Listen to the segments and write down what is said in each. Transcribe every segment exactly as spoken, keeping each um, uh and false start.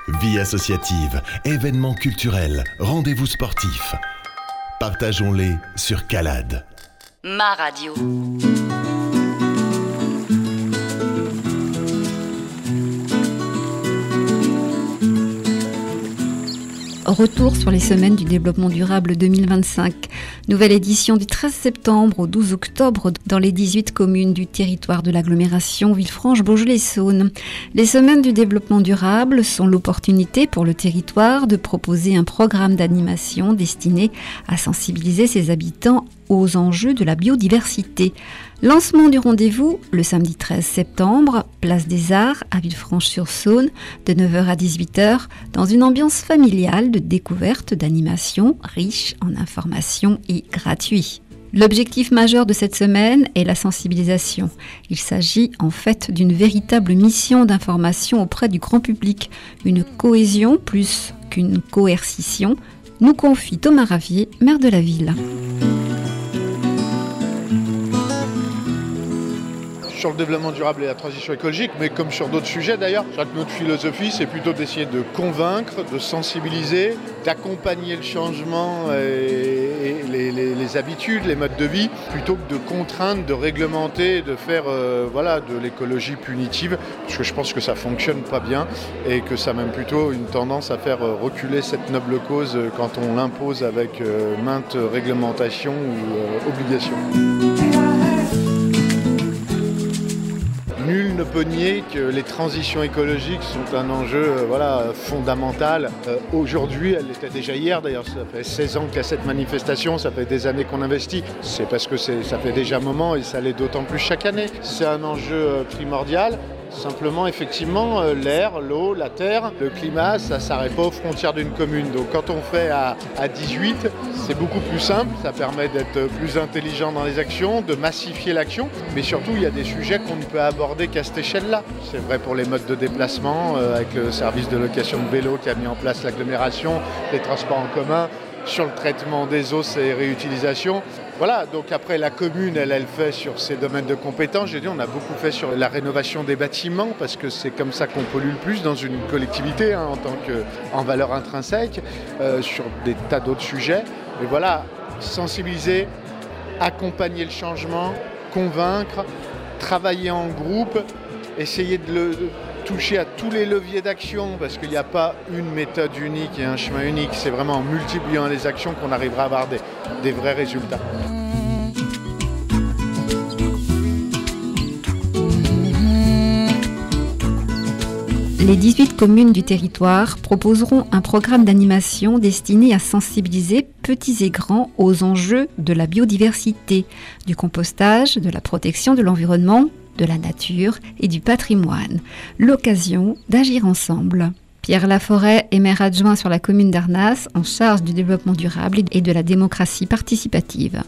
Vie associative, événements culturels, rendez-vous sportifs. Partageons-les sur Calade. Ma radio. Retour sur les semaines du développement durable deux mille vingt-cinq. Nouvelle édition du treize septembre au douze octobre dans les dix-huit communes du territoire de l'agglomération Villefranche-Beaujolais-Saône. Les semaines du développement durable sont l'opportunité pour le territoire de proposer un programme d'animation destiné à sensibiliser ses habitants aux enjeux de la biodiversité. Lancement du rendez-vous le samedi treize septembre, place des Arts à Villefranche-sur-Saône, de neuf heures à dix-huit heures, dans une ambiance familiale de découverte, d'animation riche en informations et gratuit. L'objectif majeur de cette semaine est la sensibilisation. Il s'agit en fait d'une véritable mission d'information auprès du grand public, une cohésion plus qu'une coercition, nous confie Thomas Ravier, maire de la ville. Sur le développement durable et la transition écologique, mais comme sur d'autres sujets d'ailleurs, je crois que notre philosophie, c'est plutôt d'essayer de convaincre, de sensibiliser, d'accompagner le changement et, et les, les, les habitudes, les modes de vie, plutôt que de contraindre, de réglementer, de faire euh, voilà, de l'écologie punitive, parce que je pense que ça ne fonctionne pas bien et que ça a même plutôt une tendance à faire reculer cette noble cause quand on l'impose avec euh, maintes réglementations ou euh, obligations. Nul ne peut nier que les transitions écologiques sont un enjeu euh, voilà, fondamental. Euh, aujourd'hui, elle l'était déjà hier d'ailleurs, ça fait seize ans qu'il y a cette manifestation, ça fait des années qu'on investit. C'est parce que c'est, ça fait déjà un moment et ça l'est d'autant plus chaque année. C'est un enjeu euh, primordial. Simplement, effectivement, euh, l'air, l'eau, la terre, le climat, ça ne s'arrête pas aux frontières d'une commune. Donc quand on fait à, à dix-huit, c'est beaucoup plus simple, ça permet d'être plus intelligent dans les actions, de massifier l'action, mais surtout, il y a des sujets qu'on ne peut aborder qu'à cette échelle-là. C'est vrai pour les modes de déplacement, euh, avec le service de location de vélo qui a mis en place l'agglomération, les transports en commun, sur le traitement des eaux et réutilisation. Voilà, donc après la commune, elle, elle fait sur ses domaines de compétences. J'ai dit, on a beaucoup fait sur la rénovation des bâtiments parce que c'est comme ça qu'on pollue le plus dans une collectivité hein, en tant que en valeur intrinsèque, euh, sur des tas d'autres sujets. Mais voilà, sensibiliser, accompagner le changement, convaincre, travailler en groupe, essayer de le de toucher à tous les leviers d'action parce qu'il n'y a pas une méthode unique et un chemin unique. C'est vraiment en multipliant les actions qu'on arrivera à avoir des, des vrais résultats. Les dix-huit communes du territoire proposeront un programme d'animation destiné à sensibiliser petits et grands aux enjeux de la biodiversité, du compostage, de la protection de l'environnement, de la nature et du patrimoine. L'occasion d'agir ensemble. Pierre Laforêt est maire adjoint sur la commune d'Arnas en charge du développement durable et de la démocratie participative.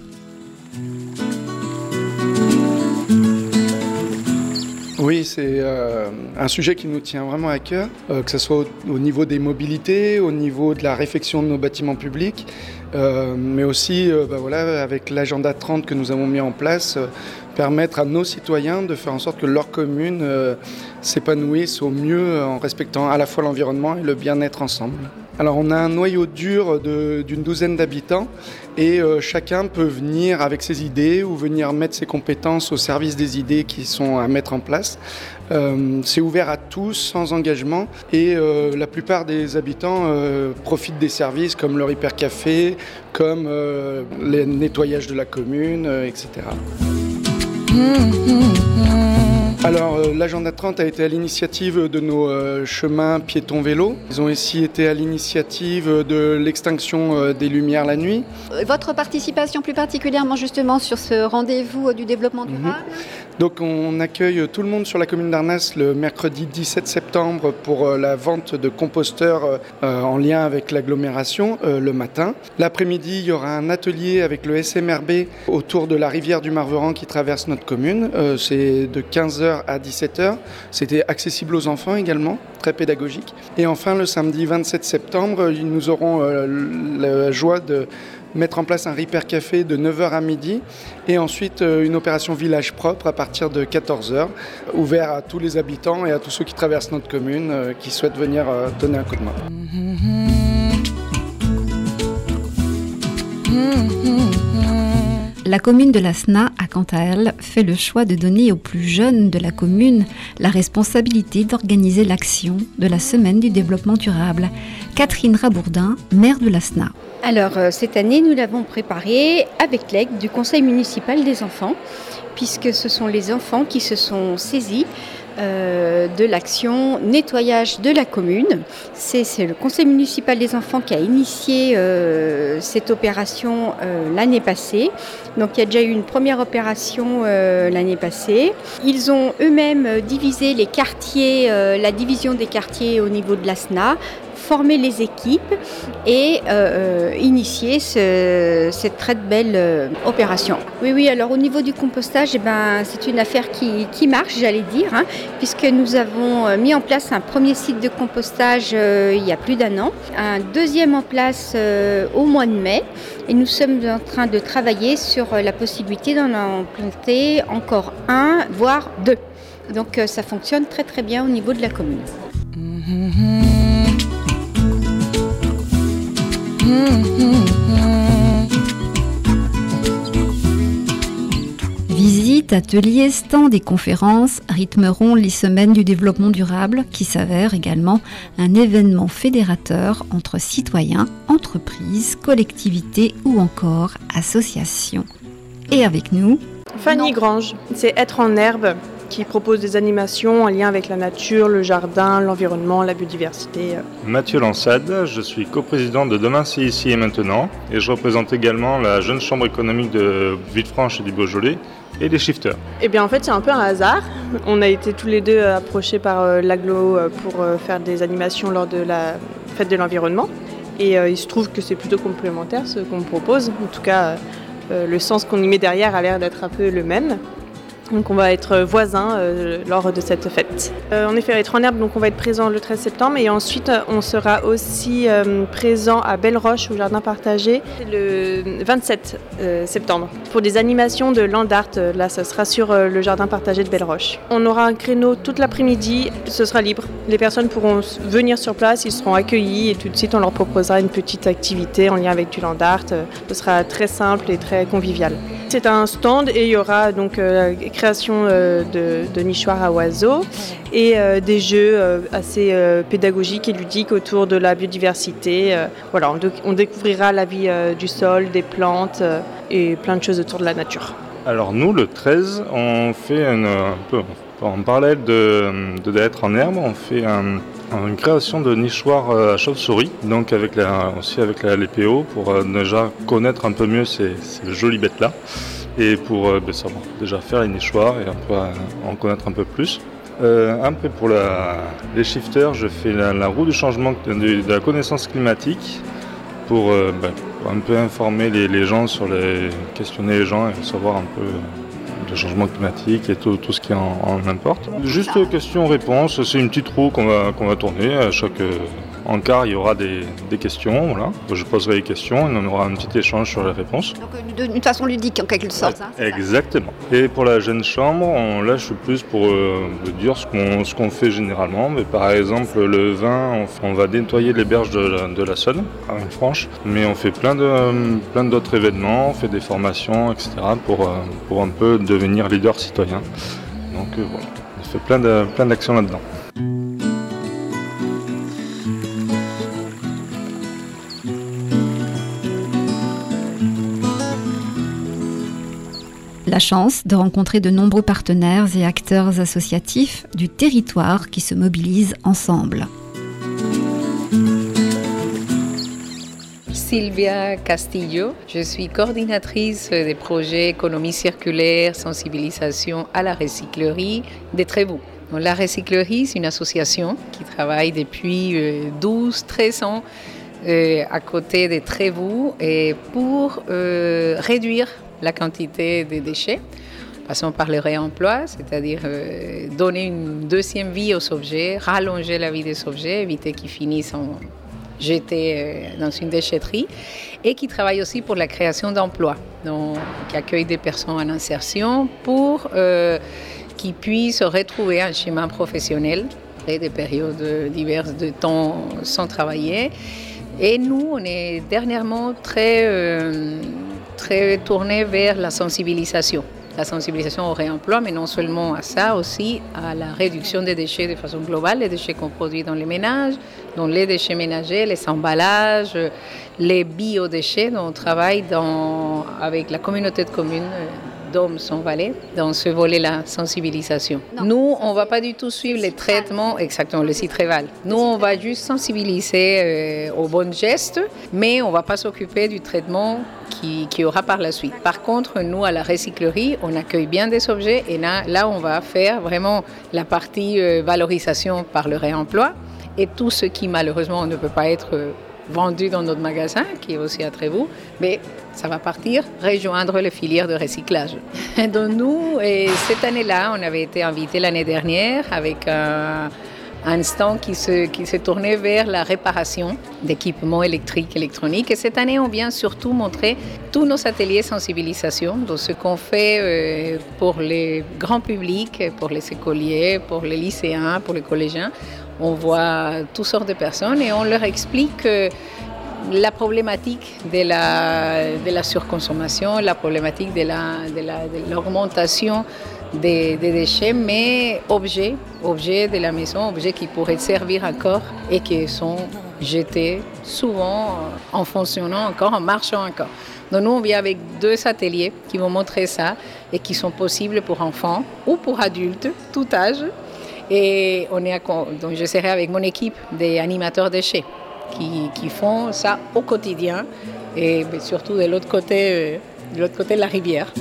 Oui, c'est euh, un sujet qui nous tient vraiment à cœur, euh, que ce soit au, au niveau des mobilités, au niveau de la réfection de nos bâtiments publics, euh, mais aussi euh, bah voilà, avec l'agenda trente que nous avons mis en place, euh, permettre à nos citoyens de faire en sorte que leur commune euh, s'épanouisse au mieux en respectant à la fois l'environnement et le bien-être ensemble. Alors on a un noyau dur de, d'une douzaine d'habitants et euh, chacun peut venir avec ses idées ou venir mettre ses compétences au service des idées qui sont à mettre en place. Euh, c'est ouvert à tous, sans engagement et euh, la plupart des habitants euh, profitent des services comme leur hypercafé, comme euh, les nettoyages de la commune, euh, et cetera. Alors, euh, l'agenda trente a été à l'initiative de nos euh, chemins piétons-vélos. Ils ont aussi été à l'initiative de l'extinction euh, des lumières la nuit. Votre participation plus particulièrement justement sur ce rendez-vous du développement durable mmh. Donc on accueille tout le monde sur la commune d'Arnas le mercredi dix-sept septembre pour euh, la vente de composteurs euh, en lien avec l'agglomération euh, le matin. L'après-midi, il y aura un atelier avec le S M R B autour de la rivière du Marveran qui traverse notre commune. Euh, c'est de quinze heures à dix-sept heures. C'était accessible aux enfants également, très pédagogique. Et enfin, le samedi vingt-sept septembre, nous aurons euh, la joie de mettre en place un Repair Café de neuf heures à midi et ensuite euh, une opération village propre à partir de quatorze heures, ouvert à tous les habitants et à tous ceux qui traversent notre commune, euh, qui souhaitent venir euh, donner un coup de main. La commune de Lasna a quant à elle fait le choix de donner aux plus jeunes de la commune la responsabilité d'organiser l'action de la semaine du développement durable. Catherine Rabourdin, maire de Lasna. Alors euh, cette année, nous l'avons préparée avec l'aide du conseil municipal des enfants, puisque ce sont les enfants qui se sont saisis euh, de l'action nettoyage de la commune. C'est, c'est le conseil municipal des enfants qui a initié euh, cette opération euh, l'année passée. Donc il y a déjà eu une première opération euh, l'année passée. Ils ont eux-mêmes divisé les quartiers, euh, la division des quartiers au niveau de l'Asna, former les équipes et euh, initier ce, cette très belle euh, opération. Oui, oui, alors au niveau du compostage, eh ben, c'est une affaire qui, qui marche, j'allais dire, hein, puisque nous avons mis en place un premier site de compostage euh, il y a plus d'un an, un deuxième en place euh, au mois de mai, et nous sommes en train de travailler sur la possibilité d'en implanter encore un, voire deux. Donc euh, ça fonctionne très très bien au niveau de la commune. Visites, ateliers, stands et conférences rythmeront les semaines du développement durable qui s'avère également un événement fédérateur entre citoyens, entreprises, collectivités ou encore associations. Et avec nous, Fanny Grange, c'est Être en herbe qui propose des animations en lien avec la nature, le jardin, l'environnement, la biodiversité. Mathieu Lansade, je suis coprésident de Demain c'est ici et maintenant et je représente également la jeune chambre économique de Villefranche et du Beaujolais et les shifters. Eh bien en fait c'est un peu un hasard. On a été tous les deux approchés par euh, l'Aglo pour euh, faire des animations lors de la fête de l'environnement et euh, il se trouve que c'est plutôt complémentaire ce qu'on propose. En tout cas euh, le sens qu'on y met derrière a l'air d'être un peu le même. Donc on va être voisins euh, lors de cette fête. Euh, en effet, Être en herbe, donc on va être présent le treize septembre et ensuite on sera aussi euh, présent à Belle-Roche au jardin partagé le vingt-sept euh, septembre pour des animations de land art. Là, ça sera sur euh, le jardin partagé de Belle-Roche. On aura un créneau toute l'après-midi, ce sera libre. Les personnes pourront venir sur place, ils seront accueillis et tout de suite on leur proposera une petite activité en lien avec du land art. Ce sera très simple et très convivial. C'est un stand et il y aura donc euh, création euh, de, de nichoirs à oiseaux et euh, des jeux euh, assez euh, pédagogiques et ludiques autour de la biodiversité. Euh, voilà, on, de, on découvrira la vie euh, du sol, des plantes euh, et plein de choses autour de la nature. Alors nous, le treize, on fait une, un peu en parallèle de, de d'être en herbe, on fait un, une création de nichoirs à chauve-souris, donc avec la, aussi avec la L P O pour euh, déjà connaître un peu mieux ces, ces jolies bêtes-là. Et pour euh, ben, savoir déjà faire les nichoirs et un peu, euh, en connaître un peu plus. Euh, après pour la, les shifters, je fais la, la roue du changement de, de, de la connaissance climatique pour, euh, ben, pour un peu informer les, les gens sur les questionner les gens et savoir un peu le changement climatique et tout, tout ce qui en, en importe. Juste questions-réponses, c'est une petite roue qu'on va, qu'on va tourner à chaque euh, encart, il y aura des, des questions, voilà. Je poserai les questions et on aura un petit échange sur les réponses. Donc d'une façon ludique en quelque sorte. Hein, exactement. Et pour la jeune chambre, on lâche plus pour euh, dire ce qu'on, ce qu'on fait généralement. Mais par exemple, le vin, on, on va nettoyer les berges de la, de la Saône, à Villefranche. Mais on fait plein, de, plein d'autres événements, on fait des formations, et cetera pour, euh, pour un peu devenir leader citoyen. Donc euh, voilà, on fait plein, de, plein d'actions là-dedans. La chance de rencontrer de nombreux partenaires et acteurs associatifs du territoire qui se mobilisent ensemble. Sylvia Castillo, je suis coordinatrice des projets économie circulaire, sensibilisation à la recyclerie des Trévoux. La recyclerie, c'est une association qui travaille depuis douze treize ans euh, à côté des Trévoux et pour euh, réduire la quantité de déchets, passons par le réemploi, c'est-à-dire euh, donner une deuxième vie aux objets, rallonger la vie des objets, éviter qu'ils finissent en, jetés dans une déchetterie et qui travaille aussi pour la création d'emplois, donc qui accueille des personnes en insertion pour euh, qu'ils puissent retrouver un chemin professionnel après des périodes diverses de temps sans travailler. Et nous, on est dernièrement très, euh, très tournés vers la sensibilisation. La sensibilisation au réemploi, mais non seulement à ça, aussi à la réduction des déchets de façon globale, les déchets qu'on produit dans les ménages, donc les déchets ménagers, les emballages, les biodéchets, dont on travaille dans, avec la communauté de communes Dôme-Son-Valais, dans ce volet-là, sensibilisation. Non. Nous, on ne va pas du tout suivre les traitements, exactement, le Citréval. Nous, on va juste sensibiliser euh, aux bons gestes, mais on ne va pas s'occuper du traitement qui, qui aura par la suite. Par contre, nous, à la recyclerie, on accueille bien des objets et là, là on va faire vraiment la partie euh, valorisation par le réemploi et tout ce qui, malheureusement, ne peut pas être euh, vendu dans notre magasin, qui est aussi à Trévoux, mais ça va partir rejoindre les filières de recyclage. Donc nous, et cette année-là, on avait été invités l'année dernière avec un, un stand qui se, qui se tournait vers la réparation d'équipements électriques, électroniques. Et cette année, on vient surtout montrer tous nos ateliers sensibilisation, donc ce qu'on fait pour les grands publics, pour les écoliers, pour les lycéens, pour les collégiens. On voit toutes sortes de personnes et on leur explique la problématique de la, de la surconsommation, la problématique de, la, de, la, de l'augmentation des, des déchets, mais objets, objets de la maison, objets qui pourraient servir encore et qui sont jetés souvent en fonctionnant encore, en marchant encore. Donc nous, on vient avec deux ateliers qui vont montrer ça et qui sont possibles pour enfants ou pour adultes, tout âge. Et on est à, donc je serai avec mon équipe des animateurs déchets qui, qui font ça au quotidien et surtout de l'autre côté, de l'autre côté de la rivière.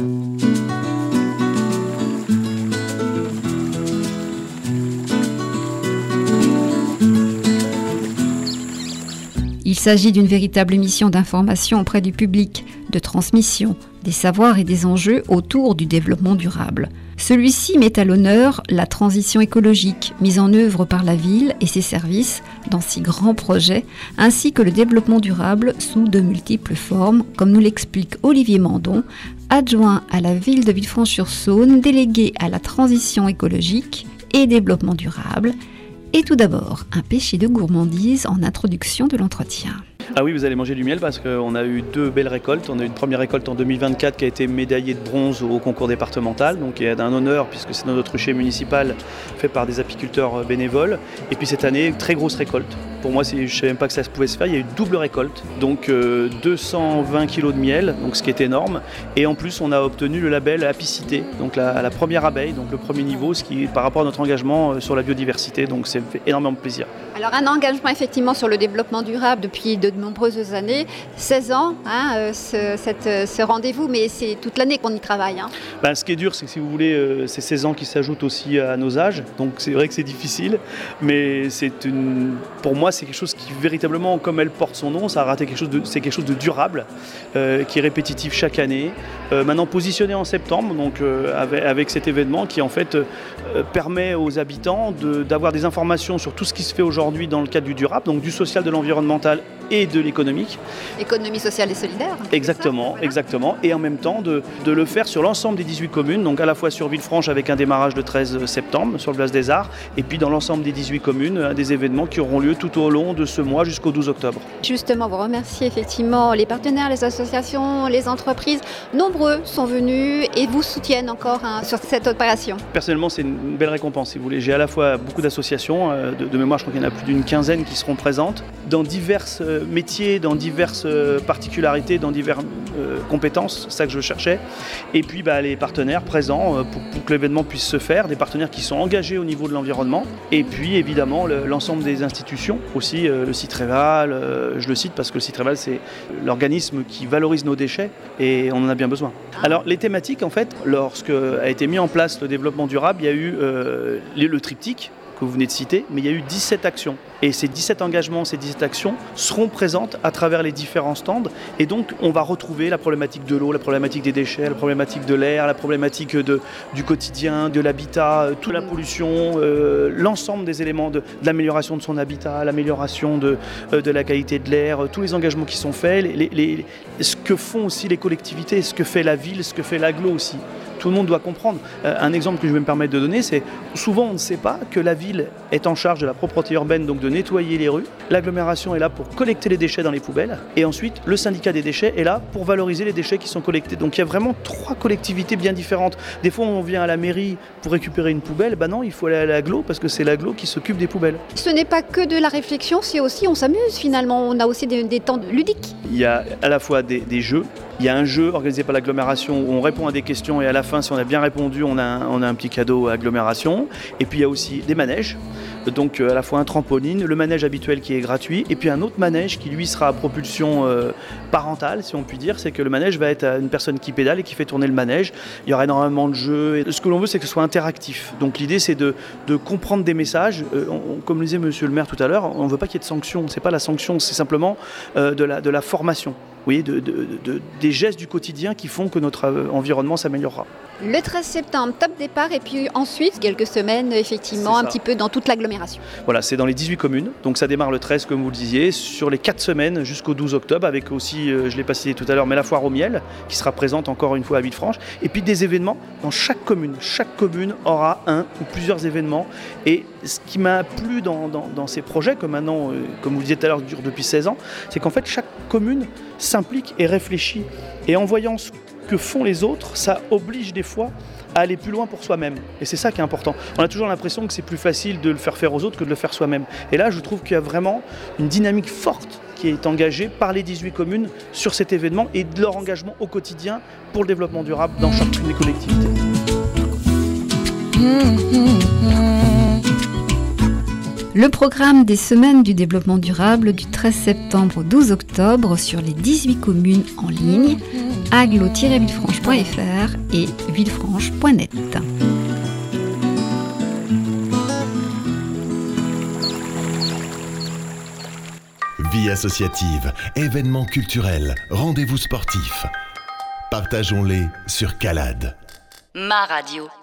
Il s'agit d'une véritable mission d'information auprès du public, de transmission des savoirs et des enjeux autour du développement durable. Celui-ci met à l'honneur la transition écologique mise en œuvre par la ville et ses services dans six grands projets, ainsi que le développement durable sous de multiples formes, comme nous l'explique Olivier Mandon, adjoint à la ville de Villefranche-sur-Saône, délégué à la transition écologique et développement durable. Et tout d'abord, un péché de gourmandise en introduction de l'entretien. Ah oui, vous allez manger du miel parce qu'on a eu deux belles récoltes. On a eu une première récolte en deux mille vingt-quatre qui a été médaillée de bronze au concours départemental, donc il y a un honneur puisque c'est dans notre rucher municipal fait par des apiculteurs bénévoles. Et puis cette année, très grosse récolte. Pour moi, je ne savais même pas que ça pouvait se faire. Il y a eu double récolte, donc euh, deux cent vingt kilos de miel, donc ce qui est énorme. Et en plus, on a obtenu le label apicité, donc la, la première abeille, donc le premier niveau, ce qui par rapport à notre engagement sur la biodiversité. Donc ça me fait énormément plaisir. Alors un engagement effectivement sur le développement durable depuis de nombreuses années, seize ans, hein, ce, cette, ce rendez-vous, mais c'est toute l'année qu'on y travaille. Hein. Ben, ce qui est dur, c'est que si vous voulez, euh, c'est seize ans qui s'ajoutent aussi à nos âges, donc c'est vrai que c'est difficile, mais c'est une, pour moi c'est quelque chose qui véritablement, comme elle porte son nom, ça a raté quelque chose de, c'est quelque chose de durable, euh, qui est répétitif chaque année. Euh, maintenant positionné en septembre, donc euh, avec, avec cet événement qui en fait euh, permet aux habitants de, d'avoir des informations sur tout ce qui se fait aujourd'hui dans le cadre du durable, donc du social, de l'environnemental et de l'économique. Économie sociale et solidaire. Exactement, voilà. exactement. Et en même temps de, de le faire sur l'ensemble des dix-huit communes, donc à la fois sur Villefranche avec un démarrage le treize septembre sur le Place des Arts, et puis dans l'ensemble des dix-huit communes, des événements qui auront lieu tout au long de ce mois jusqu'au douze octobre. Justement, vous remerciez effectivement les partenaires, les associations, les entreprises. Nombreux sont venus et vous soutiennent encore hein, sur cette opération. Personnellement, c'est une belle récompense, si vous voulez. J'ai à la fois beaucoup d'associations, euh, de, de mémoire, je crois qu'il y en a plus d'une quinzaine qui seront présentes, dans diverses euh, métiers, dans diverses euh, particularités, dans diverses euh, compétences, c'est ça que je cherchais. Et puis bah, les partenaires présents euh, pour, pour que l'événement puisse se faire, des partenaires qui sont engagés au niveau de l'environnement. Et puis évidemment le, l'ensemble des institutions aussi, euh, le Citréval, euh, je le cite parce que le Citréval c'est l'organisme qui valorise nos déchets et on en a bien besoin. Alors les thématiques en fait, lorsque a été mis en place le développement durable, il y a eu euh, le, le triptyque que vous venez de citer, mais il y a eu dix-sept actions. Et ces dix-sept engagements, ces dix-sept actions seront présentes à travers les différents stands. Et donc, on va retrouver la problématique de l'eau, la problématique des déchets, la problématique de l'air, la problématique de, du quotidien, de l'habitat, euh, toute la pollution, euh, l'ensemble des éléments de, de l'amélioration de son habitat, l'amélioration de, euh, de la qualité de l'air, euh, tous les engagements qui sont faits, les, les, les, ce que font aussi les collectivités, ce que fait la ville, ce que fait l'agglo aussi. Tout le monde doit comprendre. Euh, un exemple que je vais me permettre de donner, c'est souvent on ne sait pas que la ville est en charge de la propreté urbaine, donc de nettoyer les rues. L'agglomération est là pour collecter les déchets dans les poubelles. Et ensuite, le syndicat des déchets est là pour valoriser les déchets qui sont collectés. Donc il y a vraiment trois collectivités bien différentes. Des fois, on vient à la mairie pour récupérer une poubelle. Ben non, il faut aller à l'agglo parce que c'est l'agglo qui s'occupe des poubelles. Ce n'est pas que de la réflexion, c'est aussi, on s'amuse finalement. On a aussi des, des temps ludiques. Il y a à la fois des, des jeux. Il y a un jeu organisé par l'agglomération où on répond à des questions et à la fin, si on a bien répondu, on a un, on a un petit cadeau à l'agglomération. Et puis il y a aussi des manèges, donc à la fois un trampoline, le manège habituel qui est gratuit, et puis un autre manège qui lui sera à propulsion euh, parentale, si on peut dire, c'est que le manège va être à une personne qui pédale et qui fait tourner le manège. Il y aura énormément de jeux. Et ce que l'on veut, c'est que ce soit interactif. Donc l'idée, c'est de, de comprendre des messages. Euh, on, comme le disait monsieur le maire tout à l'heure, on ne veut pas qu'il y ait de sanctions. C'est pas la sanction, c'est simplement euh, de, la, de la formation. Vous voyez, de, de, de, des gestes du quotidien qui font que notre environnement s'améliorera. Le treize septembre, top départ, et puis ensuite, quelques semaines, effectivement, un petit peu dans toute l'agglomération. Voilà, c'est dans les dix-huit communes. Donc ça démarre le treize, comme vous le disiez, sur les quatre semaines jusqu'au douze octobre, avec aussi, euh, je ne l'ai pas cité tout à l'heure, mais la foire au miel, qui sera présente encore une fois à Villefranche. Et puis des événements dans chaque commune. Chaque commune aura un ou plusieurs événements. Et ce qui m'a plu dans, dans, dans ces projets, que maintenant, euh, comme vous le disiez tout à l'heure, dure depuis seize ans, c'est qu'en fait, chaque commune s'implique et réfléchit. Et en voyant ce que font les autres, ça oblige des fois à aller plus loin pour soi-même. Et c'est ça qui est important. On a toujours l'impression que c'est plus facile de le faire faire aux autres que de le faire soi-même. Et là, je trouve qu'il y a vraiment une dynamique forte qui est engagée par les dix-huit communes sur cet événement et de leur engagement au quotidien pour le développement durable dans chacune des collectivités. Le programme des Semaines du développement durable du treize septembre au douze octobre sur les dix-huit communes en ligne, agglo tiret villefranche point f r et villefranche point net. Vie associative, événements culturels, rendez-vous sportifs. Partageons-les sur Calade. Ma radio.